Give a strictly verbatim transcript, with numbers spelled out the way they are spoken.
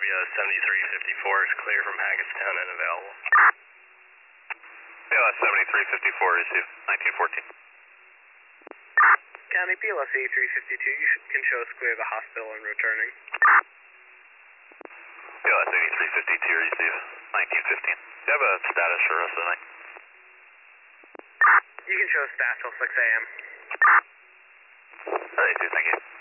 seventy-three fifty-four is clear from Hackettstown and available. P L S seventy-three fifty-four, receive nineteen fourteen. County P L S eighty-three fifty-two, you should, can show us clear of the hospital and returning. P L S eighty-three fifty-two, receive nineteen fifteen. Do you have a status for the rest of the night? You can show us stats till six A M thirty-two, thank you.